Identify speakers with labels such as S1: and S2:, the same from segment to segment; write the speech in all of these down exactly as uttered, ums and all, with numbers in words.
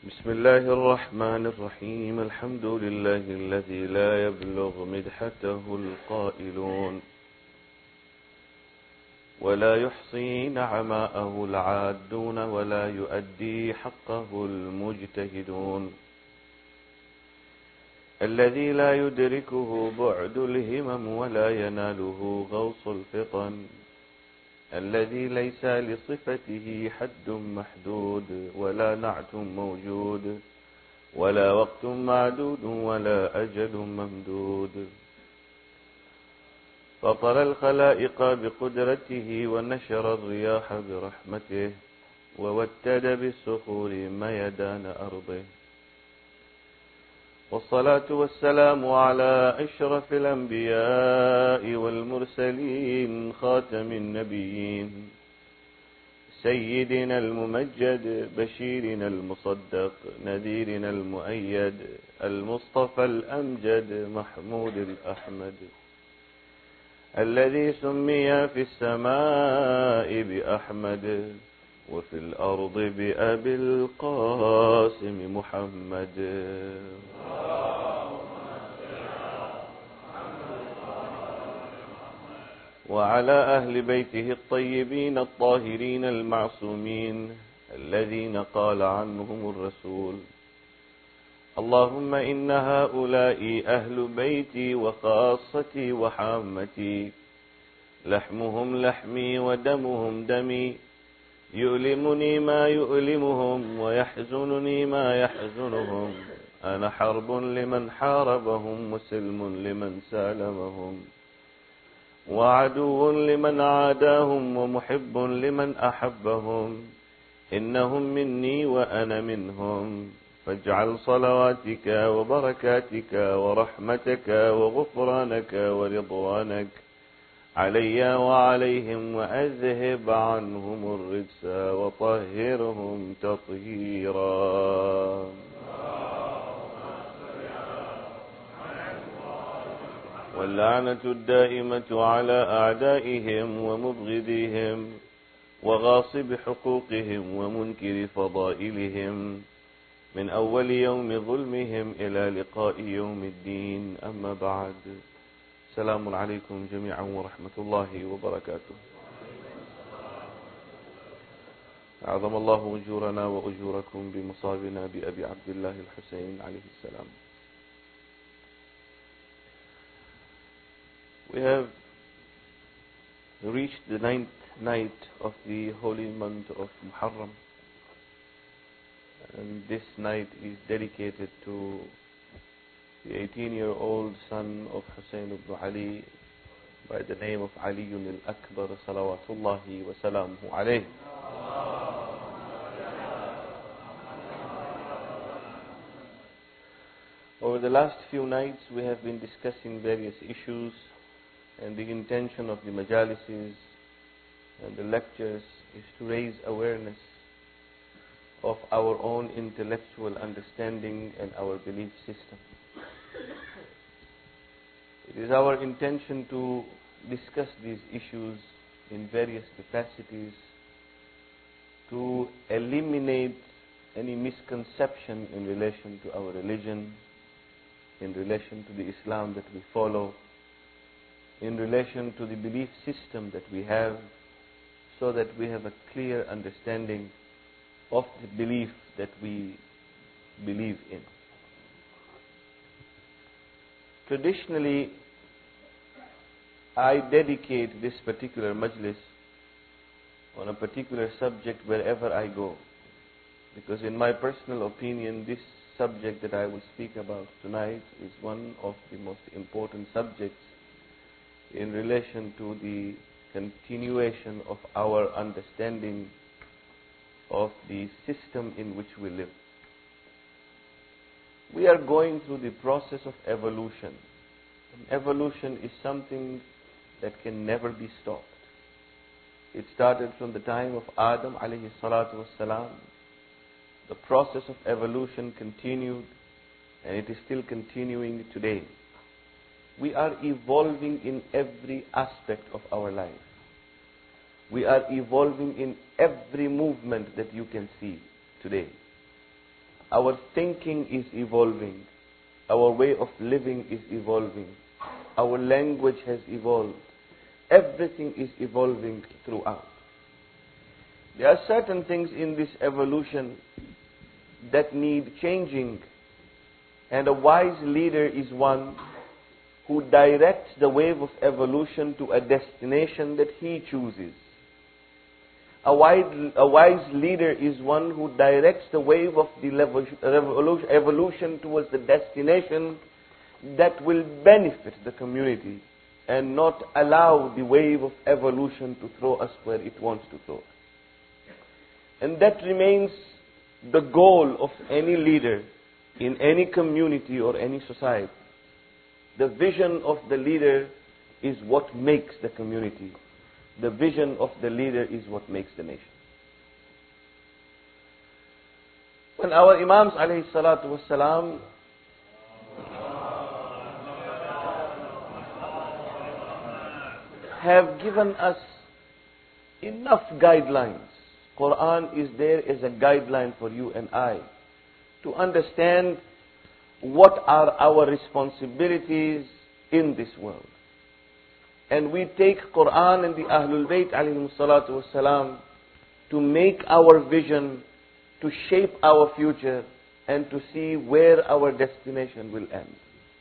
S1: بسم الله الرحمن الرحيم. الحمد لله الذي لا يبلغ مدحته القائلون ولا يحصي نعماءه العادون ولا يؤدي حقه المجتهدون، الذي لا يدركه بعد الهمم ولا يناله غوص الفطن، الذي ليس لصفته حد محدود ولا نعت موجود ولا وقت معدود ولا أجل ممدود، فطر الخلائق بقدرته ونشر الرياح برحمته ووتد بالصخور ميدان أرضه، والصلاة والسلام على أشرف الأنبياء والمرسلين خاتم النبيين سيدنا الممجد بشيرنا المصدق نذيرنا المؤيد المصطفى الأمجد محمود الأحمد، الذي سمي في السماء بأحمد وفي الأرض بأبي القاسم محمد، وعلى أهل بيته الطيبين الطاهرين المعصومين الذين قال عنهم الرسول: اللهم إن هؤلاء أهل بيتي وخاصتي وحامتي، لحمهم لحمي ودمهم دمي، يؤلمني ما يؤلمهم ويحزنني ما يحزنهم، أنا حرب لمن حاربهم وسلم لمن سالمهم، وعدو لمن عاداهم ومحب لمن أحبهم، إنهم مني وأنا منهم، فاجعل صلواتك وبركاتك ورحمتك وغفرانك ورضوانك علي وعليهم، وأذهب عنهم الرجس وطهرهم تطهيرا. واللعنة الدائمة على أعدائهم ومبغضيهم وغاصب حقوقهم ومنكر فضائلهم من أول يوم ظلمهم إلى لقاء يوم الدين. أما بعد، السلام عليكم جميعا ورحمة الله وبركاته. أعظم الله أجورنا وأجوركم بمصابنا بأبي عبد الله الحسين عليه السلام. We have reached the ninth night of the holy month of Muharram, and this night is dedicated to the eighteen-year-old son of Hussein ibn Ali by the name of Ali al-Akbar salawatullahi wa salamuhu alayh. Over the last few nights we have been discussing various issues, and the intention of the majalises and the lectures is to raise awareness of our own intellectual understanding and our belief system. It is our intention to discuss these issues in various capacities to eliminate any misconception in relation to our religion, in relation to the Islam that we follow, in relation to the belief system that we have, so that we have a clear understanding of the belief that we believe in. Traditionally, I dedicate this particular majlis on a particular subject wherever I go, because in my personal opinion, this subject that I will speak about tonight is one of the most important subjects in relation to the continuation of our understanding of the system in which we live. We are going through the process of evolution. And evolution is something that can never be stopped. It started from the time of Adam alayhi salatu wassalam. The process of evolution continued, and it is still continuing today. We are evolving in every aspect of our life. We are evolving in every movement that you can see today. our thinking is evolving. Our way of living is evolving. Our language has evolved. Everything is evolving throughout. There are certain things in this evolution that need changing. And a wise leader is one who directs the wave of evolution to a destination that he chooses. A wise, a wise leader is one who directs the wave of the revolution, evolution towards the destination that will benefit the community and not allow the wave of evolution to throw us where it wants to throw us. And that remains the goal of any leader in any community or any society. The vision of the leader is what makes the community. The vision of the leader is what makes the nation. When our Imams alayhi salatu wassalam have given us enough guidelines, Quran is there as a guideline for you and I to understand what are our responsibilities in this world. And we take Quran and the Ahlul Bayt alayhim salatu wassalam to make our vision, to shape our future, and to see where our destination will end.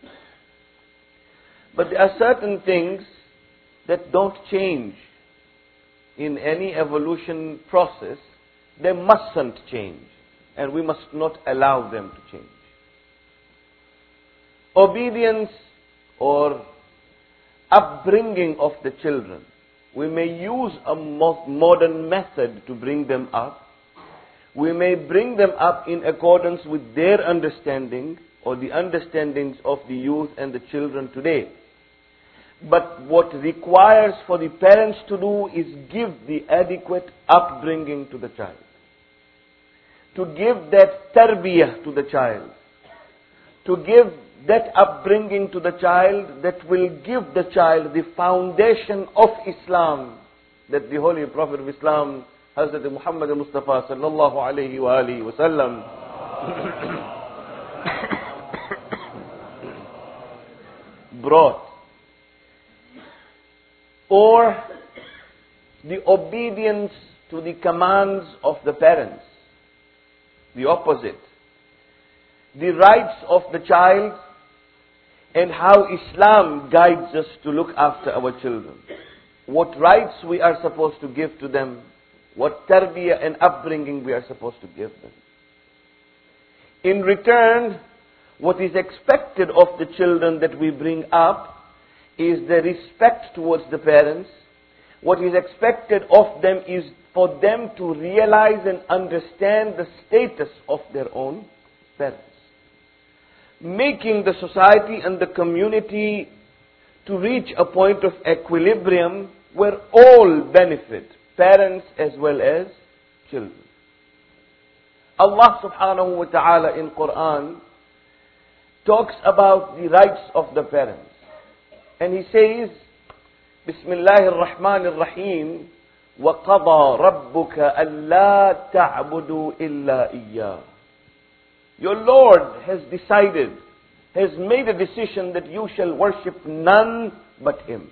S1: But there are certain things that don't change in any evolution process. They mustn't change, and we must not allow them to change. Obedience or upbringing of the children. We may use a modern method to bring them up. We may bring them up in accordance with their understanding or the understandings of the youth and the children today. But what requires for the parents to do is give the adequate upbringing to the child. To give that tarbiyah to the child. To give that upbringing to the child that will give the child the foundation of Islam that the Holy Prophet of Islam, Hazrat Muhammad Mustafa sallallahu alayhi wa alihi wa sallam brought. Or the obedience to the commands of the parents. The opposite. The rights of the child and how Islam guides us to look after our children. What rights we are supposed to give to them. What tarbiyah and upbringing we are supposed to give them. In return, what is expected of the children that we bring up is the respect towards the parents. What is expected of them is for them to realize and understand the status of their own parents. Making the society and the community to reach a point of equilibrium where all benefit, parents as well as children. Allah subhanahu wa ta'ala in Quran talks about the rights of the parents. And He says, Bismillahir Rahmanir Rahim, وَقَضَى رَبُّكَ أَلَّا تَعْبُدُوا إِلَّا إِيَّاهُ. Your Lord has decided, has made a decision that you shall worship none but Him.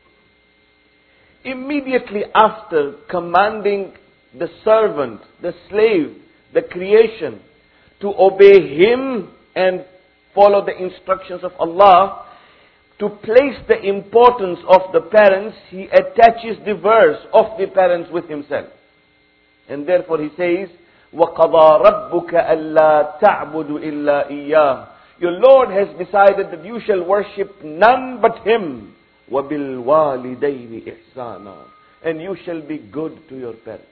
S1: Immediately after commanding the servant, the slave, the creation to obey Him and follow the instructions of Allah, to place the importance of the parents, He attaches the verse of the parents with Himself. And therefore He says, وَقَضَى رَبُّكَ أَلَّا تَعْبُدُ إِلَّا إِيَّاهُ. Your Lord has decided that you shall worship none but Him. وَبِالْوَالِدَيْنِ إِحْسَانًا. And you shall be good to your parents.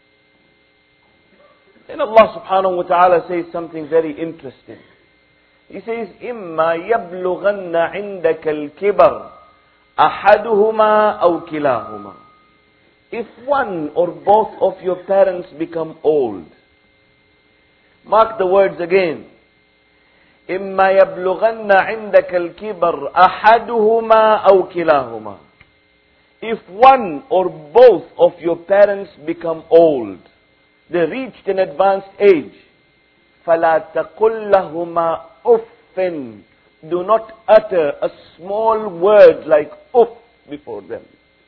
S1: And Allah subhanahu wa ta'ala says something very interesting. He says, إِمَّا يَبْلُغَنَّ عِنْدَكَ الْكِبَرِ أَحَدُهُمَا أَوْ كِلَاهُمَا. If one or both of your parents become old, mark the words again. إِمَّا يَبْلُغَنَّ عِنْدَكَ الْكِبَرِ أَحَدُهُمَا أَوْ كِلَاهُمَا. If one or both of your parents become old, they reached an advanced age, فَلَا تَقُلْ لَهُمَا أُفٍّ. Do not utter a small word like uff before them.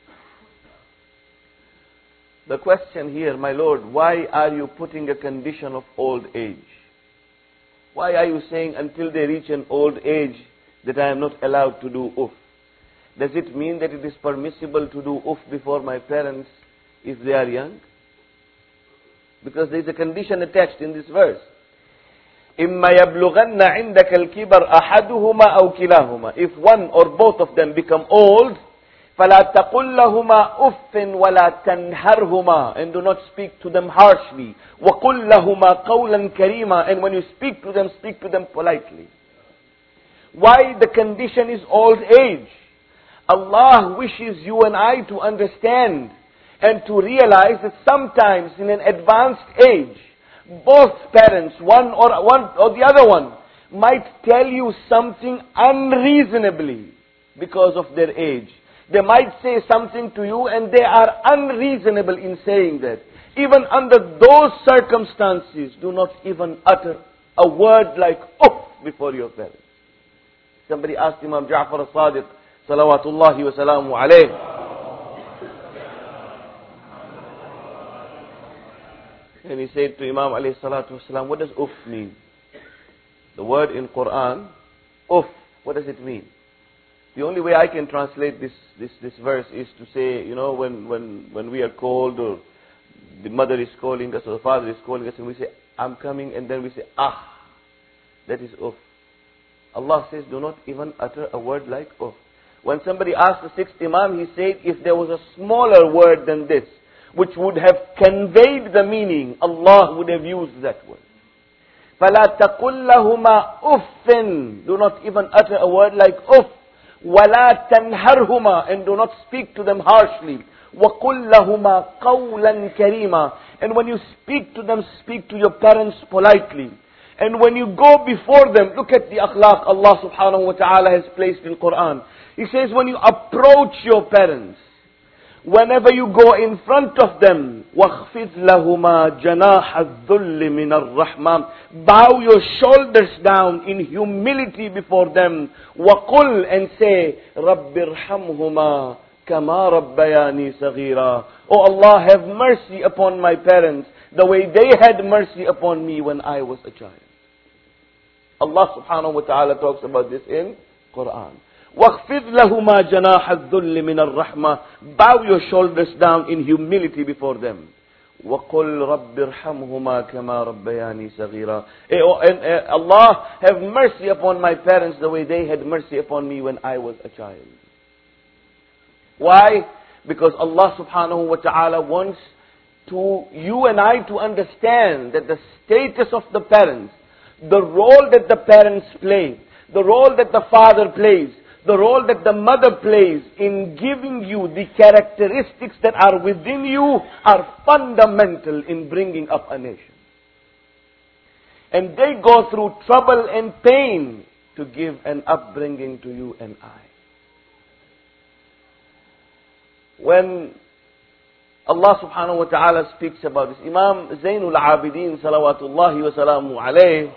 S1: The question here, my Lord, why are you putting a condition of old age? Why are you saying until they reach an old age that I am not allowed to do uff? Does it mean that it is permissible to do uff before my parents if they are young? Because there is a condition attached in this verse. إِمَّا يَبْلُغَنَّ عِنْدَكَ الْكِبَرْ أَحَدُهُمَا أَوْ كِلَاهُمَا. If one or both of them become old, فَلَا تَقُلْ لَهُمَا أُفٍّ وَلَا تَنْهَرْهُمَا. And do not speak to them harshly. وَقُلْ لَهُمَا قَوْلًا كَرِيمًا. And when you speak to them, speak to them politely. Why the condition is old age? Allah wishes you and I to understand and to realize that sometimes in an advanced age, both parents, one or one or the other one, might tell you something unreasonably because of their age. They might say something to you and they are unreasonable in saying that. Even under those circumstances, do not even utter a word like "uff" before your parents. Somebody asked Imam Ja'far al-Sadiq, salawatullahi wa salamu alayh, and he said to Imam alayhi salatu wasalam, what does uff mean? The word in Quran, uff, what does it mean? The only way I can translate this, this, this verse is to say, you know, when, when, when we are called or the mother is calling us or the father is calling us and we say, I'm coming, and then we say, ah, that is uff. Allah says, do not even utter a word like uff. When somebody asked the sixth Imam, he said, if there was a smaller word than this, which would have conveyed the meaning, Allah would have used that word. فَلَا تَقُلْ لَهُمَا أُفٍّ. Do not even utter a word like uff. وَلَا تَنْهَرْهُمَا. And do not speak to them harshly. وَقُلْ لَهُمَا قَوْلًا كَرِيمًا. And when you speak to them, speak to your parents politely. And when you go before them, look at the akhlaq Allah subhanahu wa ta'ala has placed in Quran. He says, when you approach your parents, whenever you go in front of them, وَخْفِضْ لَهُمَا جَنَاحَ الذُّلِّ مِنَ الرَّحْمَةِ. Bow your shoulders down in humility before them. وَقُلْ. And say, رَبِّ ارْحَمْهُمَا كَمَا رَبَّيَانِي صَغِيرًا. Oh Allah, have mercy upon my parents the way they had mercy upon me when I was a child. Allah subhanahu wa ta'ala talks about this in Quran. وَخْفِضْ لَهُمَا جَنَاحَ الذُّلِّ مِنَ الرَّحْمَةِ. Bow your shoulders down in humility before them. وَقُلْ رَبِّ ارْحَمْهُمَا كَمَا رَبَّيَانِي صَغِيرًا. And Allah, have mercy upon my parents the way they had mercy upon me when I was a child. Why? Because Allah subhanahu wa ta'ala wants to you and I to understand that the status of the parents, the role that the parents play, the role that the father plays, the role that the mother plays in giving you the characteristics that are within you are fundamental in bringing up a nation. And they go through trouble and pain to give an upbringing to you and I. When Allah subhanahu wa ta'ala speaks about this, Imam Zainul Abidin salawatullahi wa salamu alayh,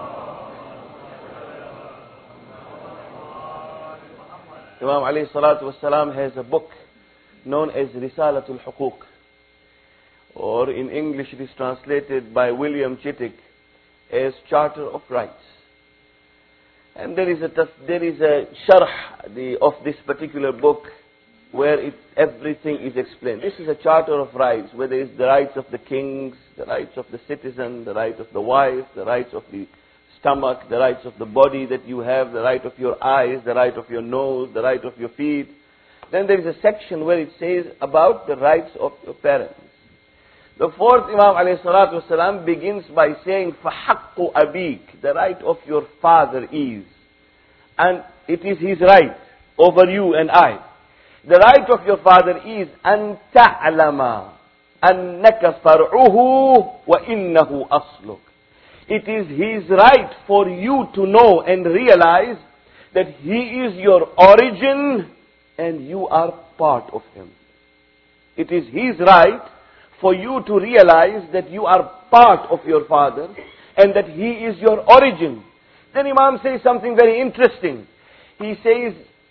S1: Imam alayhi salatu wasalam has a book known as Risalatul Huquq, or in English it is translated by William Chittick as Charter of Rights. And there is a there is a sharh the, of this particular book where it, everything is explained. This is a Charter of Rights, where there is the rights of the kings, the rights of the citizen, the rights of the wife, the rights of the stomach, the rights of the body that you have, the right of your eyes, the right of your nose, the right of your feet. Then there is a section where it says about the rights of your parents. The fourth Imam alayhi salatu wasalam begins by saying, فَحَقُّ أَبِيكَ. The right of your father is. And it is his right over you and I. The right of your father is أَن تَعْلَمَ أَنَّكَ فَرْعُهُ وَإِنَّهُ أَصْلُكَ. It is his right for you to know and realize that he is your origin and you are part of him. It is his right for you to realize that you are part of your father and that He is your origin. Then Imam says something very interesting. He says,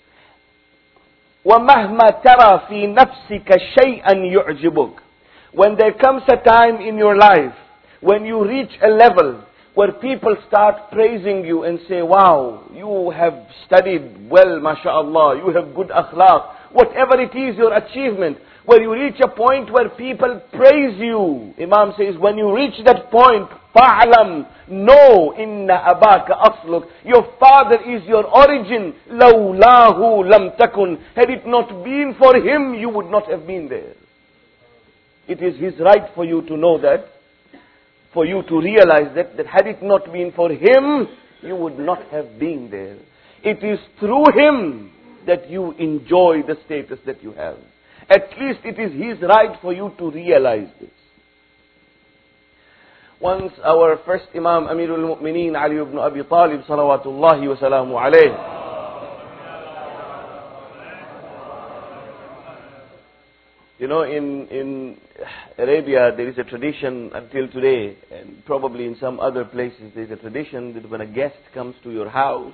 S1: وَمَهْمَا تَرَى فِي نَفْسِكَ شَيْئًا يُعْجِبُكَ. When there comes a time in your life, when you reach a level where people start praising you and say, wow, you have studied well, mashallah, you have good akhlaq, whatever it is, your achievement, where you reach a point where people praise you. Imam says, when you reach that point, فَعْلَمْ, know, إِنَّ أَبَاكَ أَصْلُكَ, your father is your origin. لَوْلَاهُ لَمْ تَكُنْ. Had it not been for him, you would not have been there. It is his right for you to know that, for you to realize that, that had it not been for him, you would not have been there. It is through him that you enjoy the status that you have. At least it is his right for you to realize this. Once our first Imam, Amirul Mu'mineen, Ali ibn Abi Talib, salawatullahi wa salamu alayhi, you know, in, in Arabia there is a tradition until today, and probably in some other places there is a tradition that when a guest comes to your house,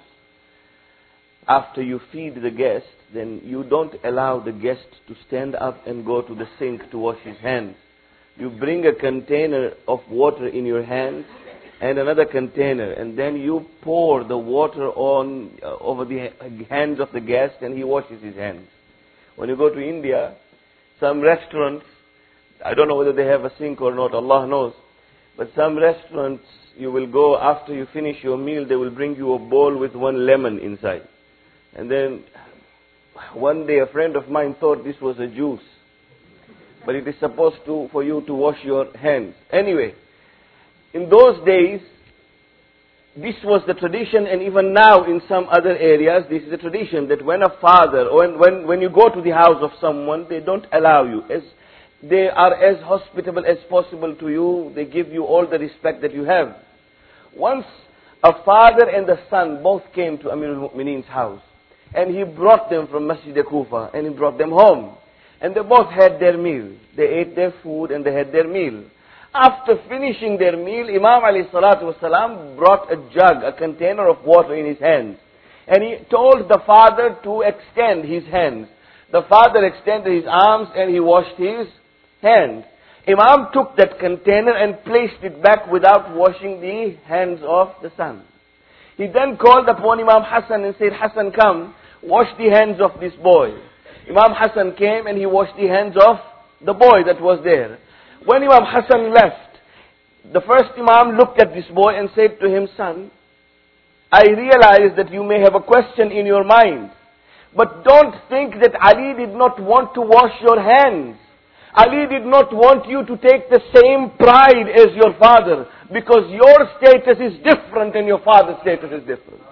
S1: after you feed the guest, then you don't allow the guest to stand up and go to the sink to wash his hands. You bring a container of water in your hands and another container, and then you pour the water on uh, over the hands of the guest, and he washes his hands. When you go to India, some restaurants, I don't know whether they have a sink or not, Allah knows, but some restaurants, you will go after you finish your meal, they will bring you a bowl with one lemon inside. And then one day a friend of mine thought this was a juice, but it is supposed to for you to wash your hands. Anyway, in those days, this was the tradition, and even now in some other areas, this is a tradition that when a father, or when, when, when you go to the house of someone, they don't allow you. As they are as hospitable as possible to you, they give you all the respect that you have. Once a father and a son both came to Amirul Mu'mineen's house, and he brought them from Masjid Kufa, and he brought them home. And they both had their meal. They ate their food and they had their meal. After finishing their meal, Imam alayhi salatu wasalam brought a jug, a container of water in his hands. And he told the father to extend his hands. The father extended his arms and he washed his hands. Imam took that container and placed it back without washing the hands of the son. He then called upon Imam Hassan and said, Hassan, come, wash the hands of this boy. Imam Hassan came and he washed the hands of the boy that was there. When Imam Hassan left, the first Imam looked at this boy and said to him, son, I realize that you may have a question in your mind, but don't think that Ali did not want to wash your hands. Ali did not want you to take the same pride as your father, because your status is different and your father's status is different.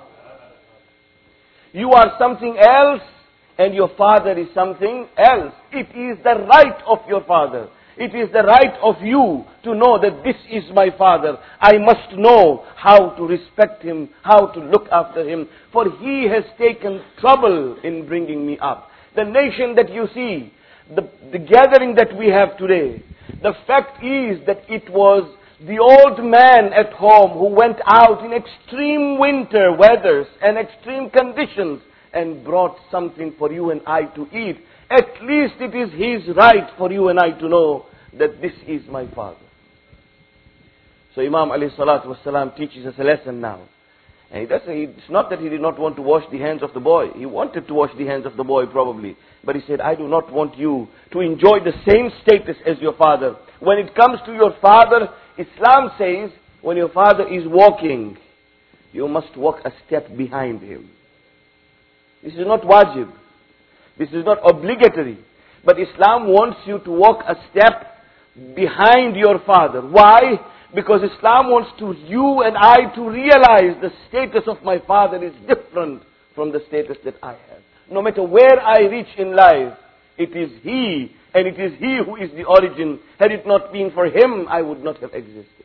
S1: You are something else and your father is something else. It is the right of your father. It is the right of you to know that this is my father. I must know how to respect him, how to look after him, for he has taken trouble in bringing me up. The nation that you see, the, the gathering that we have today, the fact is that it was the old man at home who went out in extreme winter weathers and extreme conditions and brought something for you and I to eat. At least it is his right for you and I to know that this is my father. So Imam alayhi salatu wasalam teaches us a lesson now. And he does say, it's not that he did not want to wash the hands of the boy. He wanted to wash the hands of the boy probably. But he said, I do not want you to enjoy the same status as your father. When it comes to your father, Islam says, when your father is walking, you must walk a step behind him. This is not wajib. This is not obligatory. But Islam wants you to walk a step behind your father. Why? Because Islam wants to you and I to realize the status of my father is different from the status that I have. No matter where I reach in life, it is he, and it is he who is the origin. Had it not been for him, I would not have existed.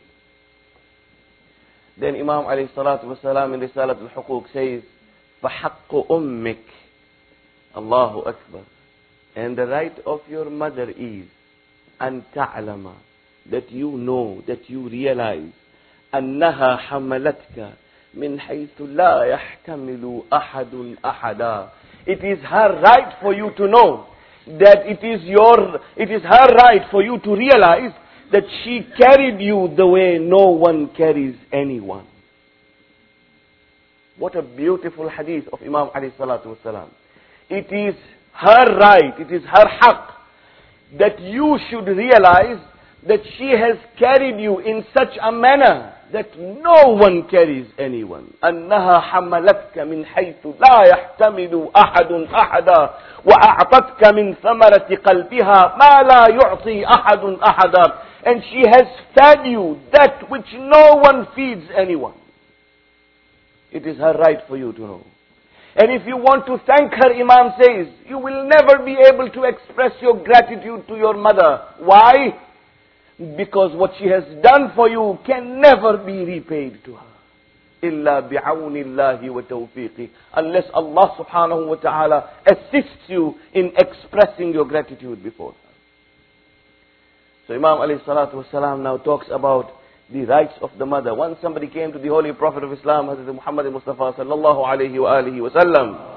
S1: Then Imam alayhi salatu wasalam in Risalat al-Huquq says, فَحَقُّ أُمِّكَ Allahu Akbar. And the right of your mother is أَن تَعْلَمَ, that you know, that you realize أنها حملتك من حيث لا يحتمل أحد أحدا. It is her right for you to know that it is your, it is her right for you to realize that she carried you the way no one carries anyone. What a beautiful hadith of Imam alayhi salatu wasalam. It is her right, it is her haqq, that you should realize that she has carried you in such a manner that no one carries anyone. أنها حملتك من حيث لا يحتمل أحد أحدا وأعطتك من ثمرة قلبها ما لا يعطي أحد أحدا. And she has fed you that which no one feeds anyone. It is her right for you to know. And if you want to thank her, Imam says, you will never be able to express your gratitude to your mother. Why? Because what she has done for you can never be repaid to her. إِلَّا بِعَوْنِ اللَّهِ وَتَوْفِيقِهِ. Unless Allah subhanahu wa ta'ala assists you in expressing your gratitude before her. So Imam alayhi salatu wasalam now talks about the rights of the mother. Once somebody came to the Holy Prophet of Islam, Hazrat Muhammad Mustafa sallallahu alayhi wa alihi wa sallam.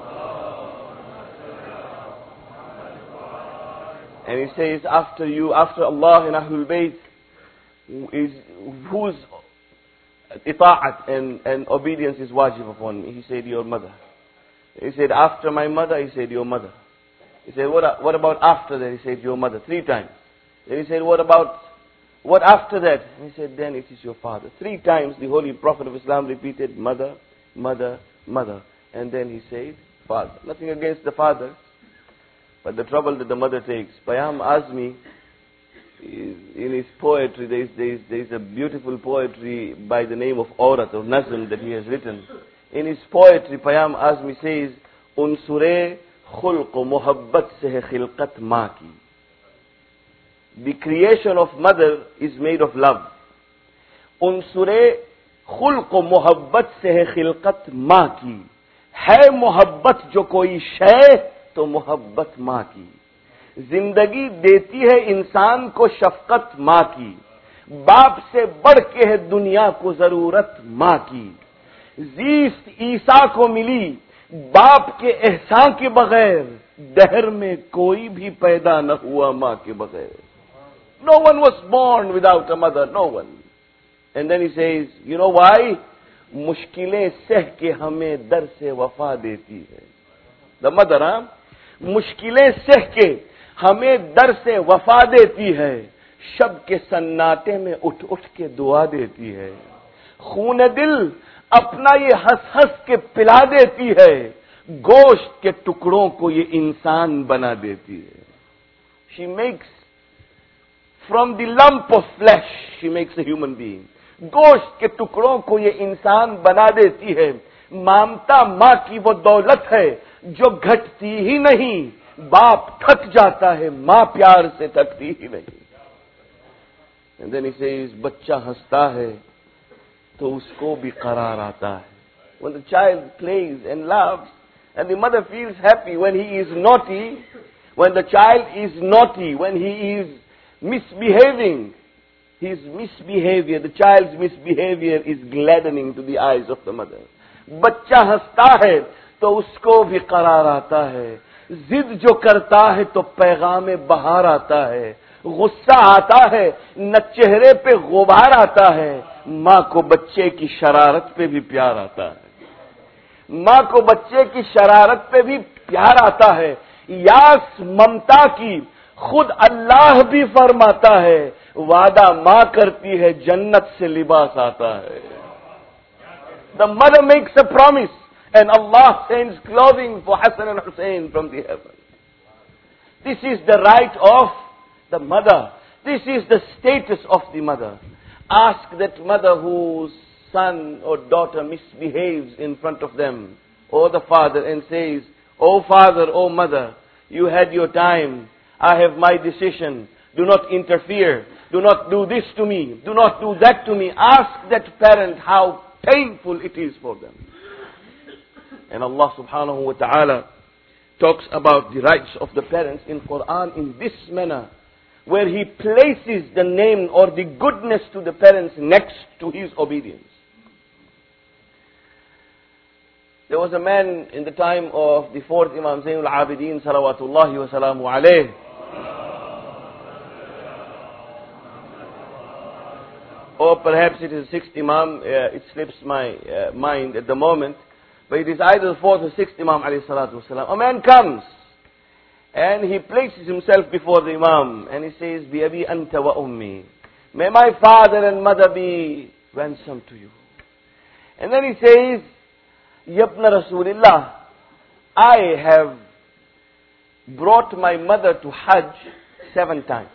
S1: And he says, after you, after Allah and Ahlul Bayt, is, whose ita'at and, and obedience is wajib upon me? He said, your mother. He said, after my mother? He said, your mother. He said, what, what about after that? He said, your mother. Three times. Then he said, what about, what after that? And he said, then it is your father. Three times the Holy Prophet of Islam repeated, mother, mother, mother. And then he said, father. Nothing against the father, but the trouble that the mother takes. Payam Azmi, in his poetry, there is, there, is, there is a beautiful poetry by the name of Aurat or Nazm that he has written. In his poetry, Payam Azmi says, Unsure khulq muhabbat se hai khilqat maa ki. The creation of mother is made of love. Unsure khulq muhabbat se hai khilqat maa ki. Hai muhabbat jo koi shay, तो मोहब्बत माँ की. जिंदगी देती है इंसान को शफकत माँ की. बाप से बढ़ के है दुनिया को जरूरत माँ की. जीस्त ईसा को मिली बाप के एहसान के बगैर. दहर में कोई भी पैदा न हुआ माँ के बगैर. No one was born without a mother, no one. And then he says, you know why? मुश्किलें सह के हमें दर से वफा देती है. The mother, huh? मुश्किलें सह के हमें दर से वफा देती है. शब के सन्नाटे में उठ उठ के दुआ देती है. खून दिल अपना ये हंस हंस के पिला देती है. गोश्त के टुकड़ों को ये इंसान बना देती है. She makes from the lump of flesh, she makes a human being. गोश्त के टुकड़ों को ये इंसान बना देती है. ममता माँ की वो दौलत है जो घटती ही नहीं. बाप थक जाता है, माँ प्यार से थकती ही नहीं. And then he says, बच्चा हंसता है तो उसको भी करार आता है. When the child plays and laughs, and the mother feels happy when he is naughty, when the child is naughty, when he is misbehaving, his misbehavior, the child's misbehavior is gladdening to the eyes of the mother. बच्चा हंसता है तो उसको भी करार आता है. जिद जो करता है तो पैगाम बहार आता है. गुस्सा आता है न चेहरे पे गुबार आता है. माँ को बच्चे की शरारत पे भी प्यार आता है. माँ को बच्चे की शरारत पे भी प्यार आता है. यास ममता की खुद अल्लाह भी फरमाता है. वादा माँ करती है जन्नत से लिबास आता है. The mother makes a promise and Allah sends clothing for Hassan and Hussein from the heaven. This is the right of the mother. This is the status of the mother. Ask that mother whose son or daughter misbehaves in front of them, or the father, and says, "Oh father, oh mother, you had your time. I have my decision. Do not interfere. Do not do this to me. Do not do that to me." Ask that parent how painful it is for them. And Allah subhanahu wa ta'ala talks about the rights of the parents in Quran in this manner. where he places the name or the goodness to the parents next to his obedience. There was a man in the time of the fourth Imam Zainul Abidin, salawatullahi wa salamu alayh. Or perhaps it is sixth Imam, uh, it slips my uh, mind at the moment. But it is either the fourth or sixth Imam alayhi salatu wasalam. A man comes and he places himself before the Imam and he says, Bi abi anta wa ummi. May my father and mother be ransom to you. And then he says, Yabna Rasulillah, I have brought my mother to Hajj seven times.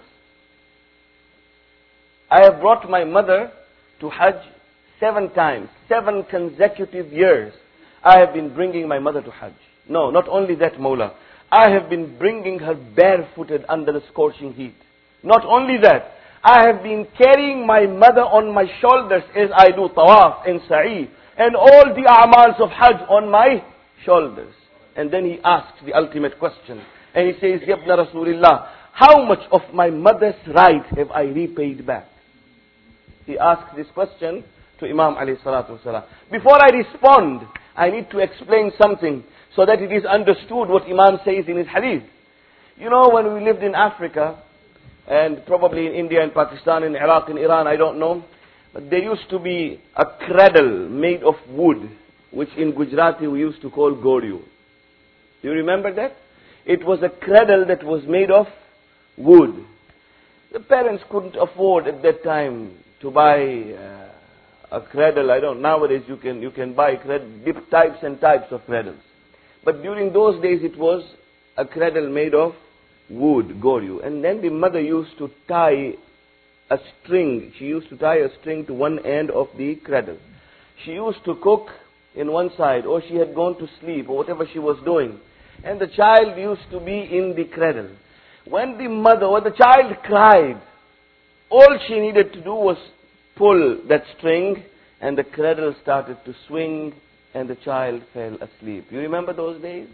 S1: I have brought my mother to Hajj seven times, seven consecutive years. I have been bringing my mother to Hajj. No, not only that, Mawla. I have been bringing her barefooted under the scorching heat. Not only that, I have been carrying my mother on my shoulders as I do tawaf and sa'i. And all the a'mals of Hajj on my shoulders. And then he asks the ultimate question. And he says, Yabna Rasulillah, how much of my mother's right have I repaid back? He asks this question to Imam alayhi salatu wasalam. Before I respond, I need to explain something so that it is understood what Imam says in his hadith. You know, when we lived in Africa, and probably in India and Pakistan, in Iraq, in Iran, I don't know, but there used to be a cradle made of wood, which in Gujarati we used to call goryu. Do you remember that? It was a cradle that was made of wood. The parents couldn't afford at that time to buy uh, a cradle. I don't know, nowadays you can, you can buy cradle, types and types of cradles. But during those days it was a cradle made of wood, goryu. And then the mother used to tie a string. She used to tie a string to one end of the cradle. She used to cook in one side, or she had gone to sleep, or whatever she was doing. And the child used to be in the cradle. When the mother or the child cried, all she needed to do was pull that string, and the cradle started to swing, and the child fell asleep. You remember those days?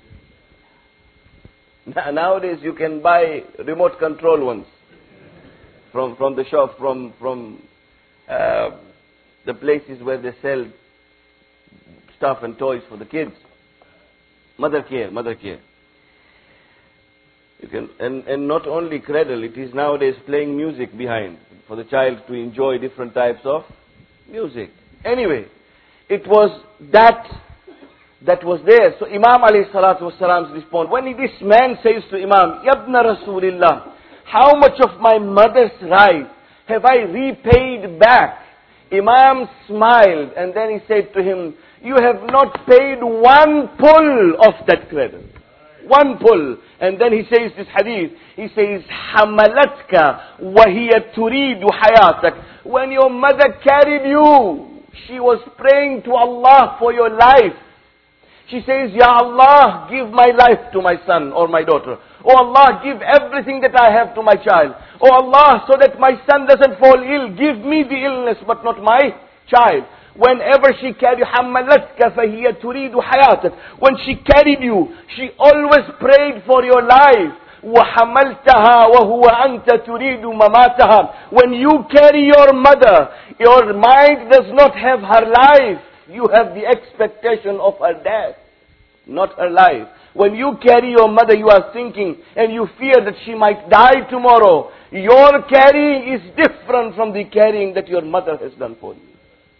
S1: Nowadays you can buy remote control ones. From from the shop, from from uh, the places where they sell stuff and toys for the kids. Mother care, mother care. You can and and not only cradle. It is nowadays playing music behind for the child to enjoy different types of music. Anyway, it was that that was there. So Imam alayhi salatu wasalam's response. When this man says to Imam, Yabna Rasulillah, how much of my mother's right have I repaid back? Imam smiled and then he said to him, you have not paid one pull of that cradle. One pull. And then he says this hadith, he says, حَمَلَتْكَ وَهِيَ تُرِيدُ حَيَاتَكَ. When your mother carried you, she was praying to Allah for your life. She says, Ya Allah, give my life to my son or my daughter. Oh Allah, give everything that I have to my child. Oh Allah, so that my son doesn't fall ill, give me the illness but not my child. Whenever she carried, حَمَّلَتْكَ فَهِيَ تُرِيدُ حَيَاتَكَ. When she carried you, she always prayed for your life. وَحَمَلْتَهَا وَهُوَ أَنْتَ تُرِيدُ مَمَاتَهَا. When you carry your mother, your mind does not have her life. You have the expectation of her death, not her life. When you carry your mother, you are thinking and you fear that she might die tomorrow. Your carrying is different from the carrying that your mother has done for you.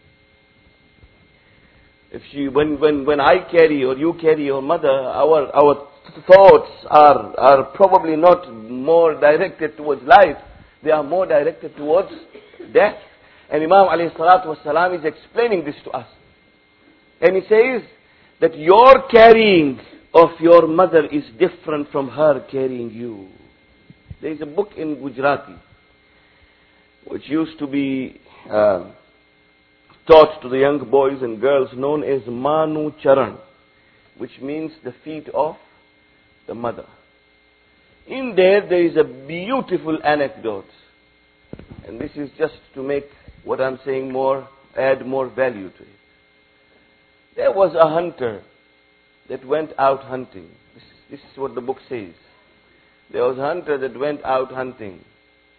S1: If she, when, when, when I carry or you carry your mother, our, our thoughts are, are probably not more directed towards life. They are more directed towards death. And Imam alayhi salatu wasalam is explaining this to us. And he says that your carrying of your mother is different from her carrying you. There is a book in Gujarati which used to be uh, taught to the young boys and girls known as Manu Charan, which means the feet of the mother. In there, there is a beautiful anecdote. And this is just to make what I'm saying more, add more value to it. There was a hunter that went out hunting. This, this is what the book says. There was a hunter that went out hunting.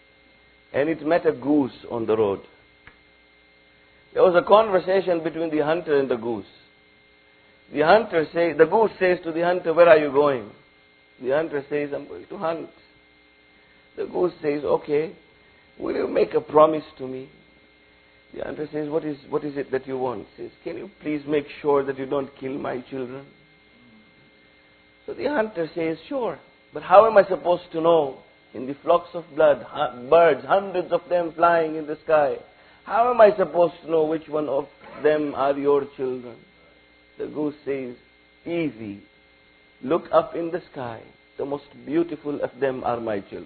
S1: and it met a goose on the road. There was a conversation between the hunter and the goose. The hunter say, the goose says to the hunter, "Where are you going?" The hunter says, "I'm going to hunt." The goose says, "Okay, will you make a promise to me?" The hunter says, what is, what is it that you want? He says, "Can you please make sure that you don't kill my children?" So the hunter says, "Sure, but how am I supposed to know? In the flocks of blood, birds, hundreds of them flying in the sky, how am I supposed to know which one of them are your children?" The goose says, "Easy. Look up in the sky. The most beautiful of them are my children.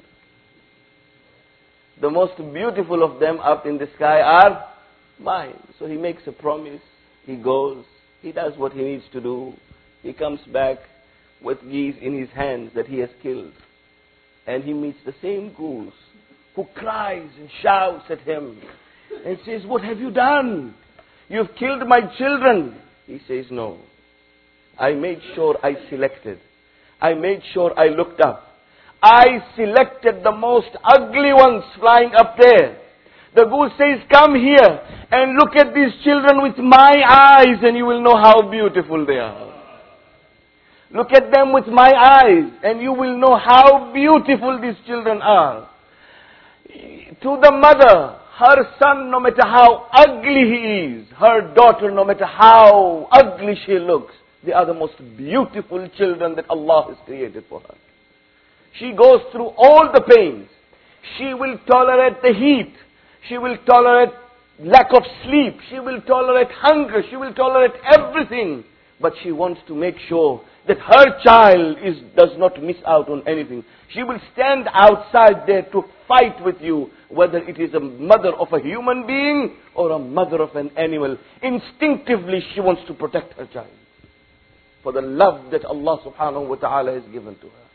S1: The most beautiful of them up in the sky are mine." So he makes a promise. He goes. He does what he needs to do. He comes back with geese in his hands that he has killed. And he meets the same goose who cries and shouts at him and says, "What have you done? You've killed my children." He says, "No. I made sure I selected. I made sure I looked up. I selected the most ugly ones flying up there." The goose says, "Come here and look at these children with my eyes and you will know how beautiful they are. Look at them with my eyes and you will know how beautiful these children are." To the mother, her son, no matter how ugly he is, her daughter, no matter how ugly she looks, they are the most beautiful children that Allah has created for her. She goes through all the pains. She will tolerate the heat. She will tolerate lack of sleep. She will tolerate hunger. She will tolerate everything. But she wants to make sure that her child is, does not miss out on anything. She will stand outside there to fight with you, whether it is a mother of a human being or a mother of an animal. Instinctively, she wants to protect her child for the love that Allah subhanahu wa ta'ala has given to her.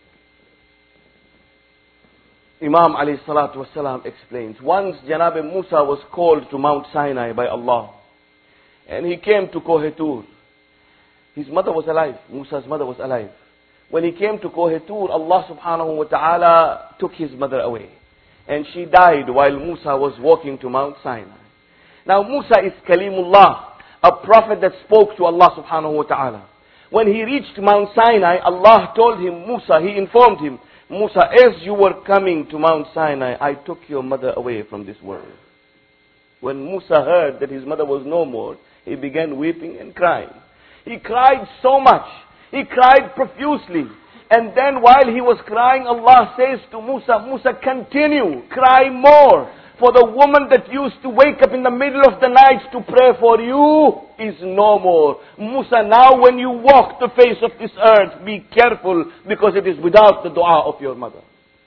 S1: Imam alayhi salatu wasalam explains, once Janab Musa was called to Mount Sinai by Allah, and he came to Koh Tur. His mother was alive. Musa's mother was alive. When he came to Koh Tur, Allah subhanahu wa ta'ala took his mother away. And she died while Musa was walking to Mount Sinai. Now Musa is Kalimullah, a prophet that spoke to Allah subhanahu wa ta'ala. When he reached Mount Sinai, Allah told him, Musa, he informed him, "Musa, as you were coming to Mount Sinai, I took your mother away from this world." When Musa heard that his mother was no more, he began weeping and crying. He cried so much. He cried profusely. And then while he was crying, Allah says to Musa, "Musa, continue, cry more. For the woman that used to wake up in the middle of the night to pray for you is no more. Musa, now when you walk the face of this earth, be careful because it is without the dua of your mother."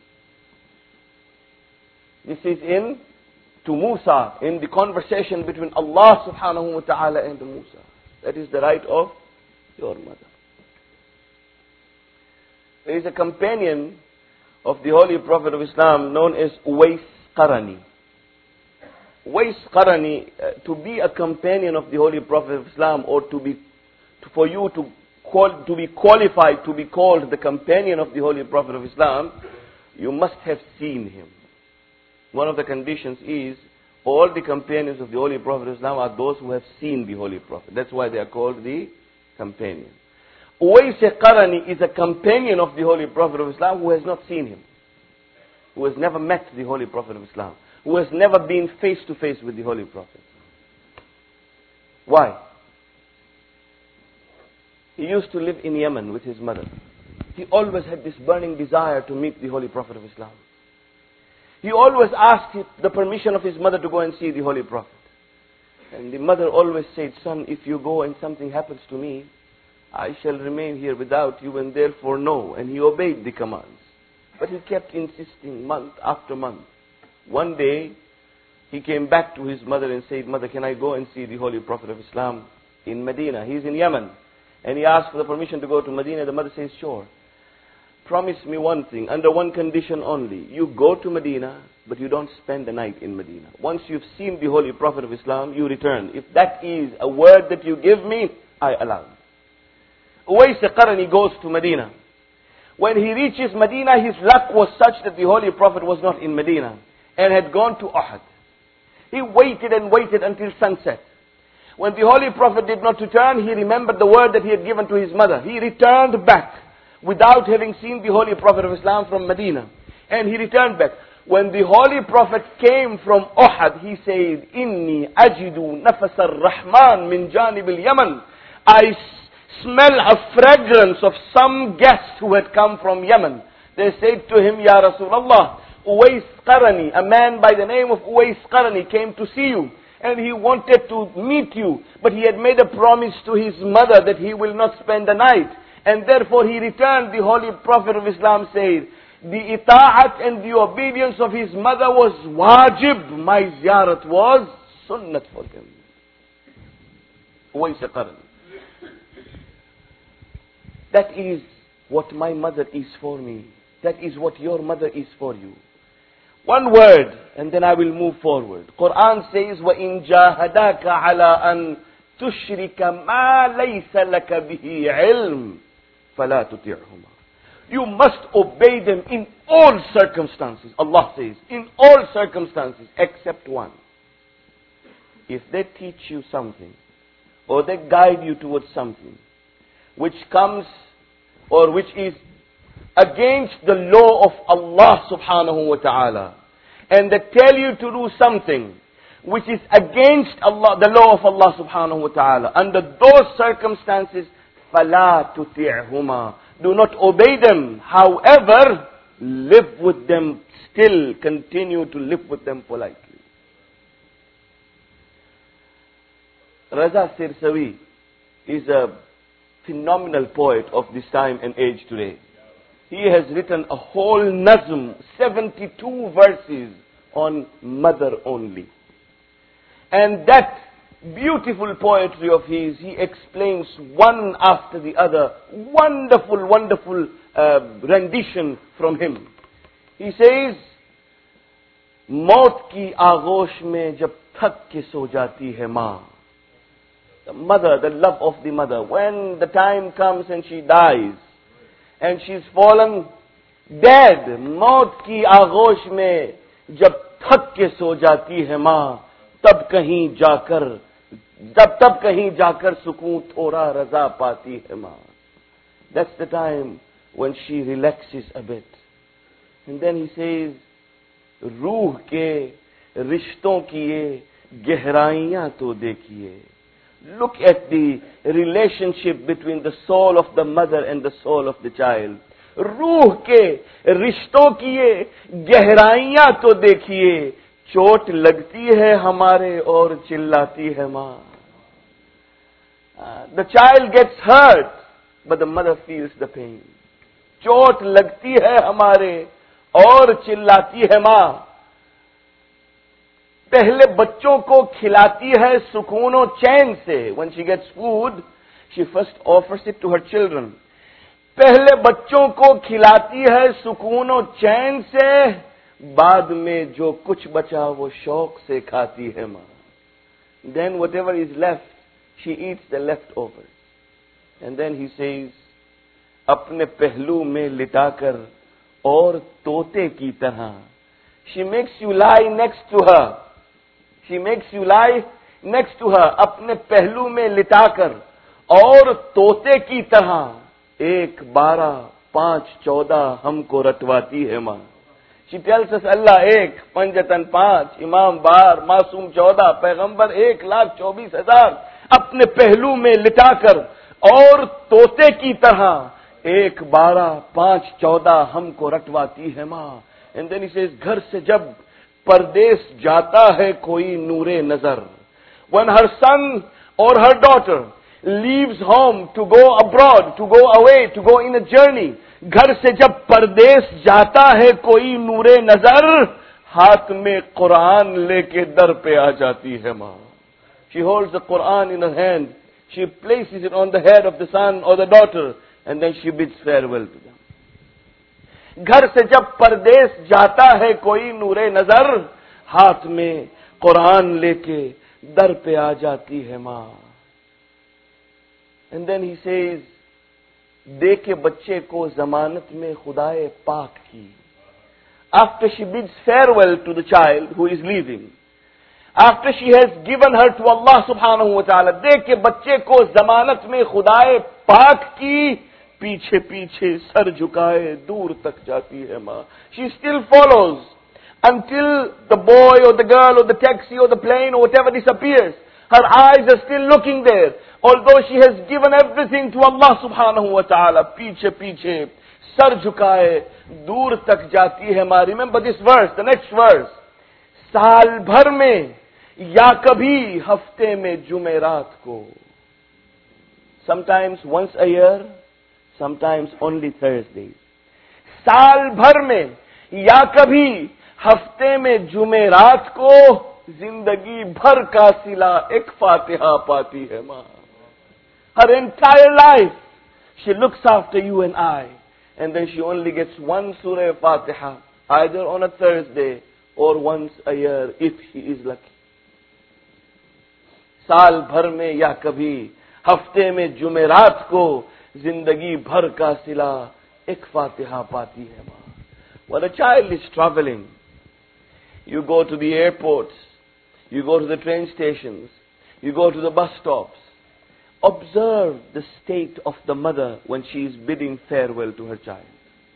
S1: This is in to Musa, in the conversation between Allah subhanahu wa ta'ala and Musa. That is the right of your mother. There is a companion of the Holy Prophet of Islam known as Uwais Qarani. Uwais Qarani, uh, to be a companion of the Holy Prophet of Islam, or to be, to, for you to call, to be qualified to be called the companion of the Holy Prophet of Islam, you must have seen him. One of the conditions is, all the companions of the Holy Prophet of Islam are those who have seen the Holy Prophet. That's why they are called the companion. Uwais Qarani is a companion of the Holy Prophet of Islam who has not seen him, who has never met the Holy Prophet of Islam, who has never been face to face with the Holy Prophet. Why? He used to live in Yemen with his mother. He always had this burning desire to meet the Holy Prophet of Islam. He always asked the permission of his mother to go and see the Holy Prophet. And the mother always said, "Son, if you go and something happens to me, I shall remain here without you, and therefore no." And he obeyed the commands. But he kept insisting month after month. One day, he came back to his mother and said, "Mother, can I go and see the Holy Prophet of Islam in Medina?" He's in Yemen. And he asked for the permission to go to Medina. The mother says, "Sure. Promise me one thing, under one condition only. You go to Medina, but you don't spend the night in Medina. Once you've seen the Holy Prophet of Islam, you return. If that is a word that you give me, I allow." Uwais Qarani goes to Medina. When he reaches Medina, his luck was such that the Holy Prophet was not in Medina. and had gone to Uhud. He waited and waited until sunset. When the Holy Prophet did not return, he remembered the word that he had given to his mother. He returned back without having seen the Holy Prophet of Islam from Medina. And he returned back. When the Holy Prophet came from Uhud, he said, Inni ajidu nafas ar-Rahman min janib al-Yaman. I smell a fragrance of some guest who had come from Yemen. They said to him, Ya Rasulullah, Uwais Qarani, a man by the name of Uwais Qarani came to see you. And he wanted to meet you. But he had made a promise to his mother that he will not spend the night. And therefore he returned. The Holy Prophet of Islam said, the ita'at and the obedience of his mother was wajib. My ziyarat was sunnat for him. Uwais Qarani. That is what my mother is for me. That is what your mother is for you. One word, and then I will move forward. Quran says, وَإِن جَاهَدَاكَ عَلَىٰ أَن تُشْرِكَ مَا لَيْسَ لَكَ بِهِ عِلْمٍ فَلَا تُطِعْهُمَا. You must obey them in all circumstances. Allah says, in all circumstances, except one. If they teach you something, or they guide you towards something, which comes, or which is against the law of Allah subhanahu wa ta'ala, and they tell you to do something which is against Allah, the law of Allah subhanahu wa ta'ala, under those circumstances, فَلَا تُطِعْهُمَا. Do not obey them. However, live with them still. Continue to live with them politely. Raza Sirsawi is a phenomenal poet of this time and age today. He has written a whole nazm, seventy-two verses on mother only. And that beautiful poetry of his, he explains one after the other. Wonderful, wonderful uh, rendition from him. He says, Maut ki aagosh mein jab thak ke so jati hai maa. The mother, the love of the mother. When the time comes and she dies, and she's fallen dead. Maut ki aagosh mein jab thak ke so jati hai maa. Tab kahin jaakar जब तब कहीं जाकर सुकून थोड़ा रजा पाती है माँ. That's the time when she relaxes a bit. And then he says, रूह के रिश्तों की ये गहराइयां तो देखिए. Look at the relationship between the soul of the mother and the soul of the child. रूह के रिश्तों की ये गहराइयां तो देखिए. चोट लगती है हमारे और चिल्लाती है माँ. Uh, the child gets hurt, but the mother feels the pain. चोट लगती है हमारे और चिल्लाती है माँ. पहले बच्चों को खिलाती है सुकून चैन से. When she gets food, she first offers it to her children. पहले बच्चों को खिलाती है सुकून चैन से. बाद में जो कुछ बचा वो शौक से खाती है माँ. Then whatever is left, she eats the leftovers. And then he says, अपने पहलू में लिटाकर और तोते की तरह. She makes you lie next to her. She makes you lie next to her. अपने पहलू में लिटाकर और तोते की तरह. एक बारह पांच चौदह हमको रटवाती है माँ. She tells us Allah एक, पंजतन पांच, इमाम बार, मासूम चौदह, पैगंबर एक लाख चौबीस हजार. अपने पहलू में लिटाकर और तोते की तरह एक बारह पांच चौदह हमको रटवाती है माँ. And then he says, घर से जब परदेश जाता है कोई नूरे नजर. When her son or her daughter leaves home to go abroad, to go away, to go in a journey, घर से जब परदेश जाता है कोई नूरे नजर, हाथ में कुरान लेके दर पे आ जाती है माँ. She holds the Quran in her hand. She places it on the head of the son or the daughter, and then she bids farewell to them. घर से जब परदेश जाता है कोई नूरे नजर, हाथ में कुरान लेके दर पे आ जाती है माँ. And then he says, दे के बच्चे को जमानत में खुदाए पाक की. after she bids farewell to the child who is leaving, after she has given her to Allah subhanahu wa ta'ala, देखे बच्चे को जमानत में खुदाए पाक की पीछे पीछे सर झुकाए दूर तक जाती है माँ. She still follows until the boy or the girl or the taxi or the plane or whatever disappears. Her eyes are still looking there, although she has given everything to Allah subhanahu wa ta'ala. पीछे पीछे sir झुकाए दूर तक जाती है माँ. Remember this verse, the next verse. साल भर में या कभी हफ्ते में जुमेरात को. Sometimes once a year, sometimes only Thursdays. साल भर में या कभी हफ्ते में जुमेरात को जिंदगी भर का सिला एक फातिहा पाती है माँ. Her entire life she looks after you and I, and then she only gets one surah Fatiha, either on a Thursday or once a year if she is lucky. साल भर में या कभी हफ्ते में जुमेरात को जिंदगी भर का सिला एक फातिहा पाती है माँ. When a child is traveling, you go to the airports, you go to the train stations, you go to the bus stops. Observe the state of the mother when she is bidding farewell to her child.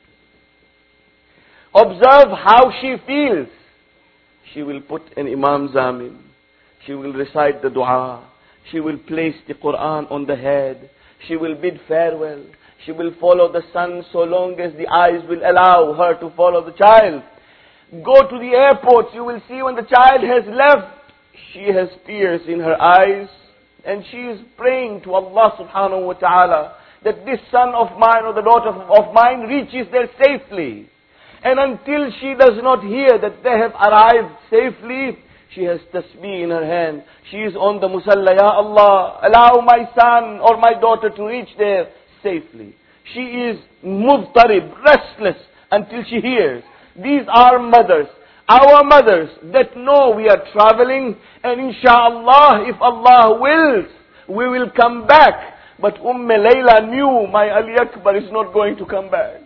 S1: Observe how she feels. She will put an Imam Zamin. She will recite the dua. She will place the Quran on the head. She will bid farewell. She will follow the son so long as the eyes will allow her to follow the child. Go to the airport. You will see when the child has left, she has tears in her eyes. And she is praying to Allah subhanahu wa ta'ala that this son of mine or the daughter of mine reaches there safely. And until she does not hear that they have arrived safely, she has tasbih in her hand. She is on the musalla. Ya Allah, allow my son or my daughter to reach there safely. She is mudtarib, restless until she hears. These are mothers. Our mothers that know we are traveling, and inshallah, if Allah wills, we will come back. But Umm Layla knew my Ali Akbar is not going to come back.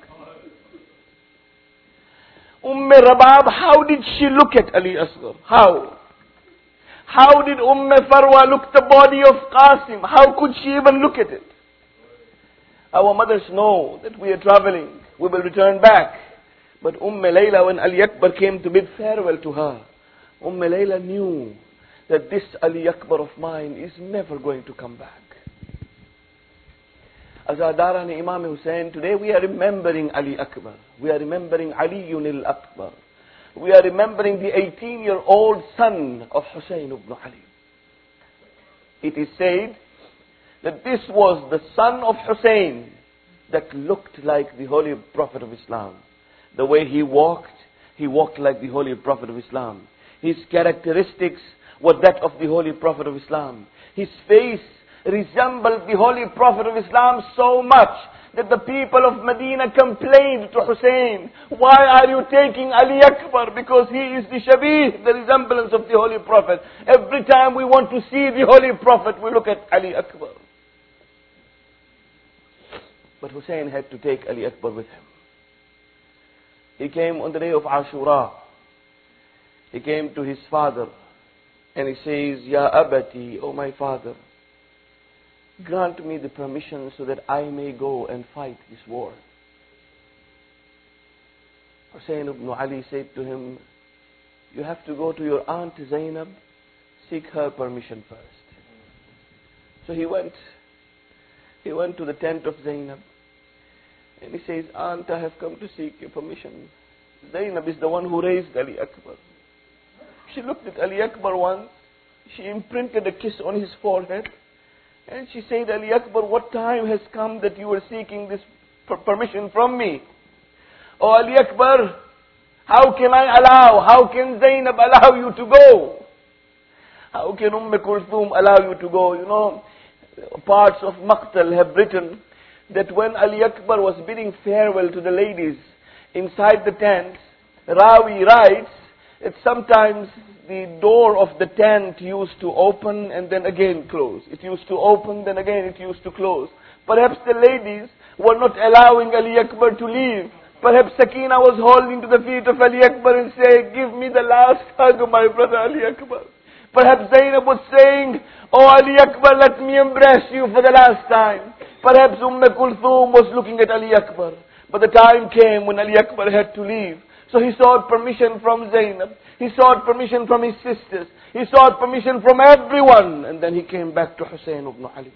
S1: Umm Rabab, how did she look at Ali Asghar? How? How did Umm Farwa look the body of Qasim? How could she even look at it? Our mothers know that we are traveling, we will return back. But Umm Layla, when Ali Akbar came to bid farewell to her, Umm Layla knew that this Ali Akbar of mine is never going to come back. Azadaran Imam Hussain, today we are remembering Ali Akbar. We are remembering Aliyun al-Akbar. We are remembering the eighteen-year-old son of Hussain ibn Ali. It is said that this was the son of Hussain that looked like the Holy Prophet of Islam. The way he walked, he walked like the Holy Prophet of Islam. His characteristics were that of the Holy Prophet of Islam. His face resembled the Holy Prophet of Islam so much that the people of Medina complained to Hussein, why are you taking Ali Akbar? Because he is the Shabih, the resemblance of the Holy Prophet. Every time we want to see the Holy Prophet, we look at Ali Akbar. But Hussein had to take Ali Akbar with him. He came on the day of Ashura. He came to his father and he says, Ya Abati, O my father, grant me the permission so that I may go and fight this war. Hussein ibn Ali said to him, you have to go to your aunt Zainab, seek her permission first. So he went. He went to the tent of Zainab. And he says, Aunt, I have come to seek your permission. Zainab is the one who raised Ali Akbar. She looked at Ali Akbar once. She imprinted a kiss on his forehead. And she said, Ali Akbar, what time has come that you are seeking this per- permission from me? Oh Ali Akbar, how can I allow? How can Zainab allow you to go? How can Umm Kulthum allow you to go? You know, parts of Maqtal have written that when Ali Akbar was bidding farewell to the ladies inside the tent, Rawi writes that sometimes the door of the tent used to open and then again close. It used to open, then again it used to close. Perhaps the ladies were not allowing Ali Akbar to leave. Perhaps Sakina was holding to the feet of Ali Akbar and saying, give me the last hug, my brother Ali Akbar. Perhaps Zainab was saying, oh Ali Akbar, let me embrace you for the last time. Perhaps Umm Kulthum was looking at Ali Akbar. But the time came when Ali Akbar had to leave. So he sought permission from Zainab. He sought permission from his sisters. He sought permission from everyone. And then he came back to Hussein ibn Ali.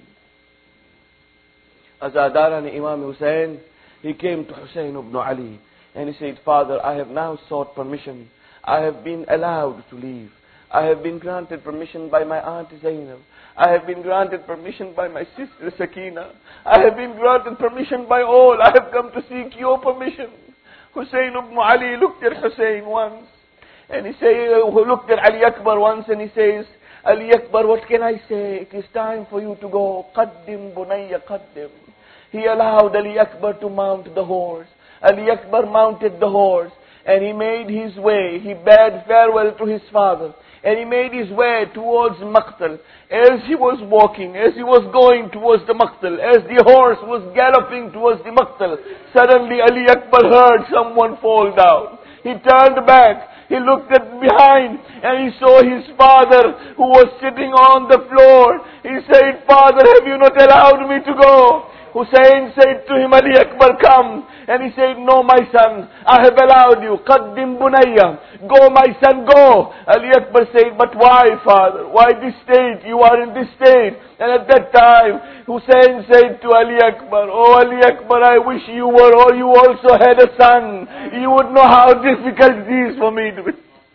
S1: Azadaran Imam Hussein, he came to Hussein ibn Ali and he said, Father, I have now sought permission. I have been allowed to leave. I have been granted permission by my aunt Zainab. I have been granted permission by my sister Sakina. I have been granted permission by all. I have come to seek your permission. Hussein ibn Ali looked at Hussein once and he said, who looked at Ali Akbar once and he says, Ali Akbar, what can I say? It is time for you to go. Qaddim bunayya qaddim. He allowed Ali Akbar to mount the horse. Ali Akbar mounted the horse and he made his way. He bade farewell to his father and he made his way towards Maqtal. As he was walking, as he was going towards the Maqtal, as the horse was galloping towards the Maqtal, suddenly Ali Akbar heard someone fall down. He turned back. He looked at behind and he saw his father who was sitting on the floor. He said, Father, have you not allowed me to go? Hussein said to him, Ali Akbar, come. And he said, no, my son, I have allowed you. Qaddim bunayya. Go, my son, go. Ali Akbar said, but why, father? Why this state? You are in this state. And at that time, Hussein said to Ali Akbar, oh, Ali Akbar, I wish you were, or you also had a son. You would know how difficult it is for me to be.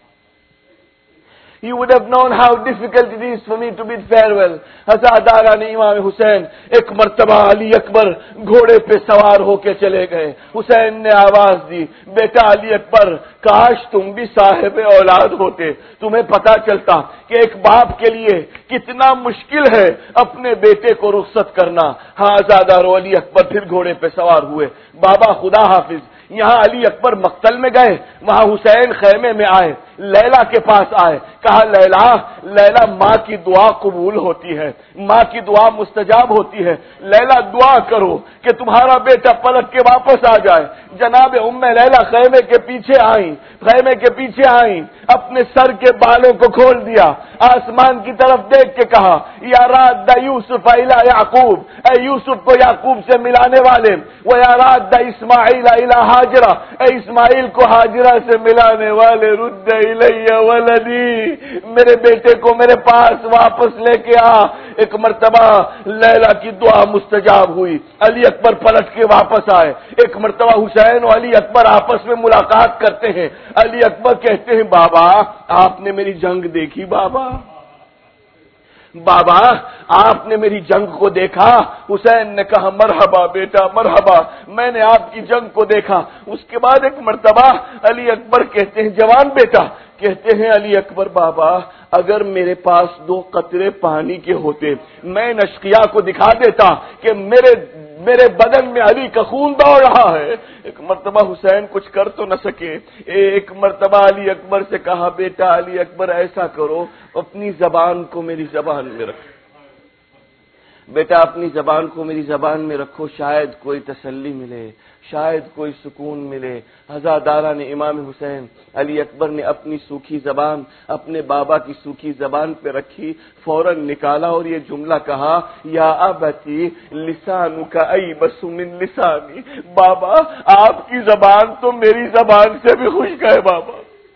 S1: You would have known how difficult it is for me to bid farewell. Hazadara ne Imam Hussein ek martaba Ali Akbar ghode pe sawar hoke chale gaye. Hussein ne आवाज दी, बेटा अली अकबर, काश तुम भी साहिब औलाद होते, तुम्हें पता चलता कि एक बाप के लिए कितना मुश्किल है अपने बेटे को रुखसत करना. हाँ, आजादारो अली अकबर फिर घोड़े पे सवार हुए. बाबा खुदा हाफिज, यहाँ अली अकबर मक्तल में गए, वहां हुसैन खैमे में आए, लैला के पास आए, कहा लैला, लैला माँ की दुआ कबूल होती है, माँ की दुआ मुस्तजाब होती है, लैला दुआ करो कि तुम्हारा बेटा पलट के वापस आ जाए. जनाब उम्मे लैला खैमे के पीछे आई, खैमे के पीछे आई, अपने सर के बालों को खोल दिया, आसमान की तरफ देख के कहा, या राद यूसुफ इला याकूब, ए यूसुफ को याकूब से मिलाने वाले, वो या राद इस्माइल इला हाजरा, ए इस्माइल को हाजरा से मिलाने वाले, रुद्द इलैया वलदी, मेरे बेटे को मेरे पास वापस लेके आ. एक मर्तबा लैला की दुआ मुस्तजाब हुई, अली अकबर पलट के वापस आए. एक मर्तबा हुसैन और अली अकबर आपस में मुलाकात करते हैं. अली अकबर कहते हैं, बाबा आपने मेरी जंग देखी? बाबा बाबा आपने मेरी जंग को देखा? हुसैन ने कहा, मरहबा बेटा मरहबा, मैंने आपकी जंग को देखा. उसके बाद एक मर्तबा अली अकबर कहते हैं, जवान बेटा, कहते हैं अली अकबर, बाबा अगर मेरे पास दो कतरे पानी के होते, मैं नशकिया को दिखा देता कि मेरे मेरे बदन में अली का खून दौड़ रहा है. एक मर्तबा हुसैन कुछ कर तो न सके. एक मर्तबा अली अकबर से कहा, बेटा अली अकबर ऐसा करो, अपनी जबान को मेरी जबान में रखो, बेटा अपनी जबान को मेरी जबान में रखो, शायद कोई तसल्ली मिले, शायद कोई सुकून मिले. हजादारा ने इमाम हुसैन अली अकबर ने अपनी सूखी जबान अपने बाबा की सूखी जबान पे रखी, फौरन निकाला और ये जुमला कहा, या अबती लिसानु का आई बसु मिन लिसानी, बाबा आपकी जबान तो मेरी जबान से भी खुश्क है. बाबा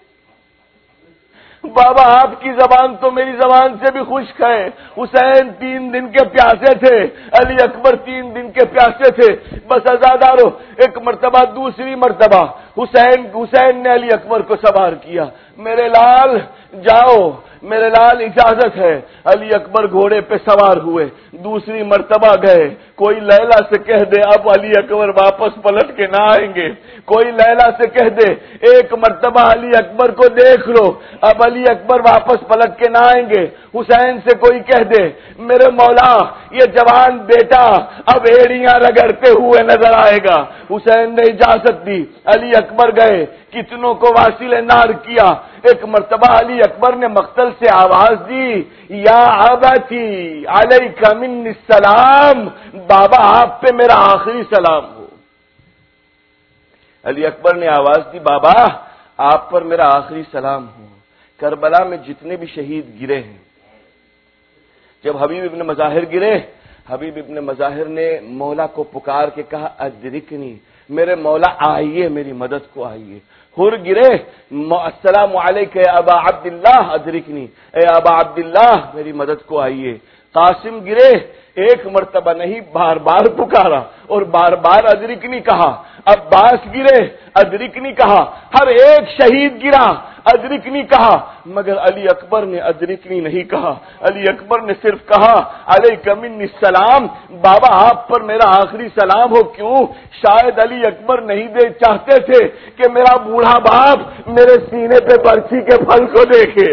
S1: बाबा आपकी जबान तो मेरी जबान से भी खुश्क है. हुसैन तीन दिन के प्यासे थे, अली अकबर तीन दिन के प्यासे थे. बस आजादारो, एक मर्तबा दूसरी मर्तबा हुसैन हुसैन ने अली अकबर को सवार किया. मेरे लाल जाओ, मेरे लाल इजाजत है. अली अकबर घोड़े पे सवार हुए, दूसरी मर्तबा गए. कोई लैला से कह दे अब अली अकबर वापस पलट के ना आएंगे, कोई लैला से कह दे एक मर्तबा अली अकबर को देख लो, अब अली अकबर वापस पलट के ना आएंगे. हुसैन से कोई कह दे, मेरे मौला ये जवान बेटा अब एड़ियां रगड़ते हुए नजर आएगा. हुसैन ने इजाजत दी, अली अकबर गए, कितनों को वासिले नार किया. एक मर्तबा अली अकबर ने मक्तल से आवाज दी, या अबती अलैका मिन्नी सलाम, बाबा आप पे मेरा आखिरी सलाम हो. علی اکبر نے آواز دی، بابا آپ پر میرا آخری سلام ہو، کربلا میں جتنے بھی شہید گرے ہیں، جب حبیب ابن مظاہر گرے، حبیب ابن مظاہر نے مولا کو پکار کے کہا ادرکنی، میرے مولا آئیے، میری مدد کو آئیے۔ حر گرے، السلام علیکہ یا ابا عبداللہ ادرکنی، اے ابا عبداللہ میری مدد کو آئیے۔ قاسم گرے، ایک مرتبہ نہیں بار بار پکارا اور بار بار ادرکنی کہا۔ عباس گرے، ادرکنی کہا۔ ہر ایک شہید گرا، ادرکنی کہا، مگر علی اکبر نے ادرکنی نہیں کہا۔ علی اکبر نے صرف کہا علیک منی السلام، بابا آپ پر میرا آخری سلام ہو۔ کیوں؟ شاید علی اکبر نہیں دے چاہتے تھے کہ میرا بوڑھا باپ میرے سینے پہ برچھی کے پھل کو دیکھے،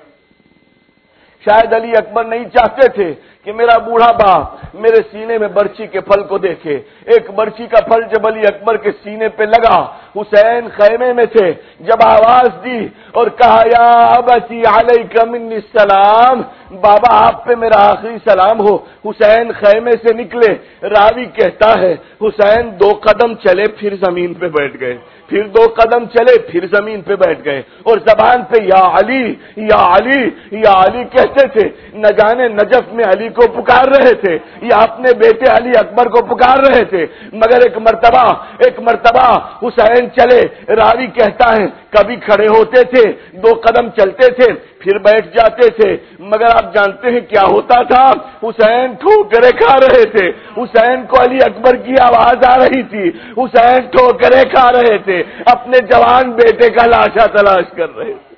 S1: شاید علی اکبر نہیں چاہتے تھے کہ میرا بوڑھا باپ میرے سینے میں برچھی کے پھل کو دیکھے۔ ایک برچھی کا پھل جب علی اکبر کے سینے پہ لگا، حسین خیمے میں تھے، جب آواز دی اور کہا یا ابتی علیک منی السلام، بابا آپ پہ میرا آخری سلام ہو، حسین خیمے سے نکلے۔ راوی کہتا ہے حسین دو قدم چلے پھر زمین پہ بیٹھ گئے، پھر دو قدم چلے پھر زمین پہ بیٹھ گئے، اور زبان پہ یا علی یا علی یا علی کہتے تھے۔ نہ جانے نجف میں علی کو پکار رہے تھے یا اپنے بیٹے علی اکبر کو پکار رہے تھے، مگر ایک مرتبہ ایک مرتبہ حسین چلے۔ راوی کہتا ہے کبھی کھڑے ہوتے تھے، دو قدم چلتے تھے، پھر بیٹھ جاتے تھے، مگر آپ جانتے ہیں کیا ہوتا تھا؟ حسین ٹھوکریں کھا رہے تھے، حسین کو علی اکبر کی آواز آ رہی تھی، حسین ٹھوکریں کھا رہے تھے، اپنے جوان بیٹے کا لاشا تلاش کر رہے تھے۔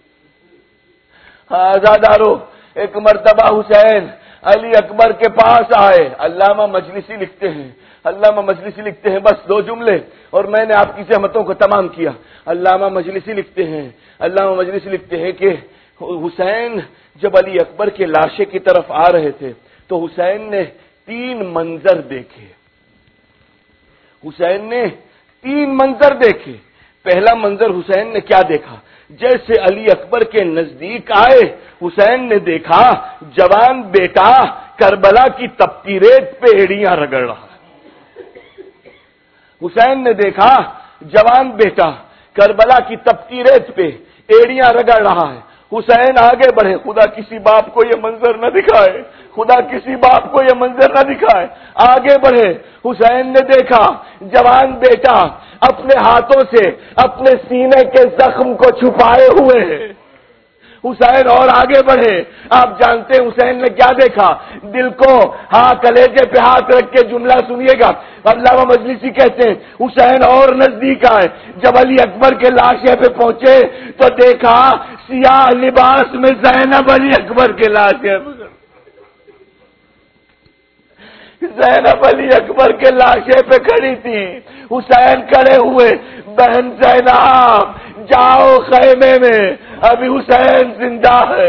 S1: آزادارو، ایک مرتبہ حسین علی اکبر کے پاس آئے۔ علامہ مجلسی لکھتے ہیں علامہ مجلسی لکھتے ہیں بس دو جملے اور میں نے آپ کی زحمتوں کو تمام کیا۔ علامہ مجلسی لکھتے ہیں علامہ مجلسی لکھتے ہیں کہ حسین جب علی اکبر کے لاشے کی طرف آ رہے تھے تو حسین نے تین منظر دیکھے حسین نے تین منظر دیکھے۔ پہلا منظر حسین نے کیا دیکھا؟ جیسے علی اکبر کے نزدیک آئے، حسین نے دیکھا جوان بیٹا کربلا کی تپتی ریت پہ ایڑیاں رگڑ رہا ہے۔ حسین نے دیکھا جوان بیٹا کربلا کی تپتی ریت پہ ایڑیاں رگڑ رہا ہے۔ حسین آگے بڑھے، خدا کسی باپ کو یہ منظر نہ دکھائے، خدا کسی باپ کو یہ منظر نہ دکھائے۔ آگے بڑھے، حسین نے دیکھا جوان بیٹا اپنے ہاتھوں سے اپنے سینے کے زخم کو چھپائے ہوئے ہیں۔ حسین اور آگے بڑھے، آپ جانتے ہیں حسین نے کیا دیکھا؟ دل کو ہاں کلیجے پہ ہاتھ رکھ کے جملہ سنیے گا۔ علامہ مجلسی کہتے ہیں حسین اور نزدیک آئے، جب علی اکبر کے لاشے پہ پہنچے تو دیکھا سیاہ لباس میں زینب علی اکبر کے لاشے پہ زینب علی اکبر کے لاشے پہ کھڑی تھی۔ حسین کھڑے ہوئے، بہن زینب جاؤ خیمے میں، ابھی حسین زندہ ہے۔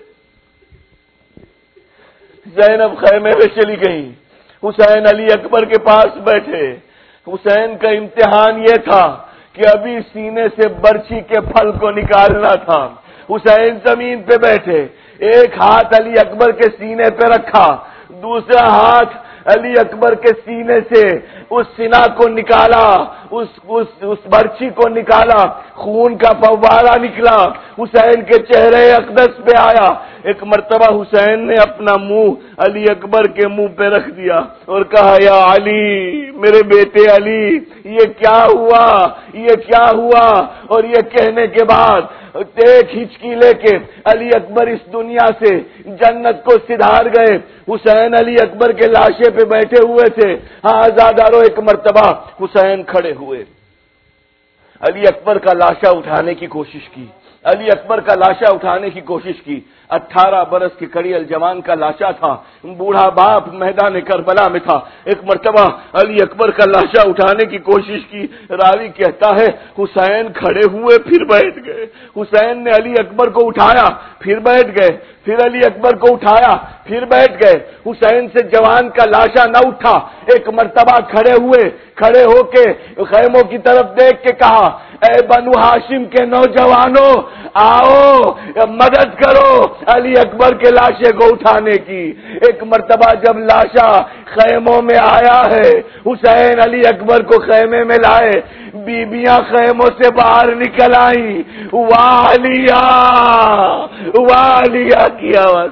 S1: زینب خیمے میں چلی گئی، حسین علی اکبر کے پاس بیٹھے۔ حسین کا امتحان یہ تھا کہ ابھی سینے سے برچھی کے پھل کو نکالنا تھا۔ حسین زمین پہ بیٹھے، ایک ہاتھ علی اکبر کے سینے پہ رکھا، دوسرا ہاتھ علی اکبر کے سینے سے اس سینہ کو نکالا، اس اس اس برچھی کو نکالا، خون کا فوارہ نکلا، حسین کے چہرے اقدس پہ آیا۔ ایک مرتبہ حسین نے اپنا منہ علی اکبر کے منہ پہ رکھ دیا اور کہا یا علی، میرے بیٹے علی، یہ کیا ہوا یہ کیا ہوا اور یہ کہنے کے بعد ایک ہچکی لے کے علی اکبر اس دنیا سے جنت کو سدھار گئے۔ حسین علی اکبر کے لاشے پہ بیٹھے ہوئے تھے۔ ہاں آزادارو، ایک مرتبہ حسین کھڑے ہوئے، علی اکبر کا لاشا اٹھانے کی کوشش کی علی اکبر کا لاشا اٹھانے کی کوشش کی اٹھارہ برس کے کڑی الجوان کا لاشا تھا، بوڑھا باپ میدان کربلا میں تھا۔ ایک مرتبہ علی اکبر کا لاشا اٹھانے کی کوشش کی، راوی کہتا ہے حسین کھڑے ہوئے پھر بیٹھ گئے۔ حسین نے علی اکبر کو اٹھایا پھر بیٹھ گئے، پھر علی اکبر کو اٹھایا پھر بیٹھ گئے۔ حسین سے جوان کا لاشا نہ اٹھا۔ ایک مرتبہ کھڑے ہوئے، کھڑے ہو کے خیموں کی طرف دیکھ کے کہا اے بنو ہاشم کے نوجوانوں، آؤ مدد کرو علی اکبر کے لاشے کو اٹھانے کی۔ ایک مرتبہ جب لاشا
S2: خیموں میں آیا ہے، حسین علی اکبر کو خیمے میں لائے، بیبیاں خیموں سے باہر نکل آئیں، والیا والیا کی آواز.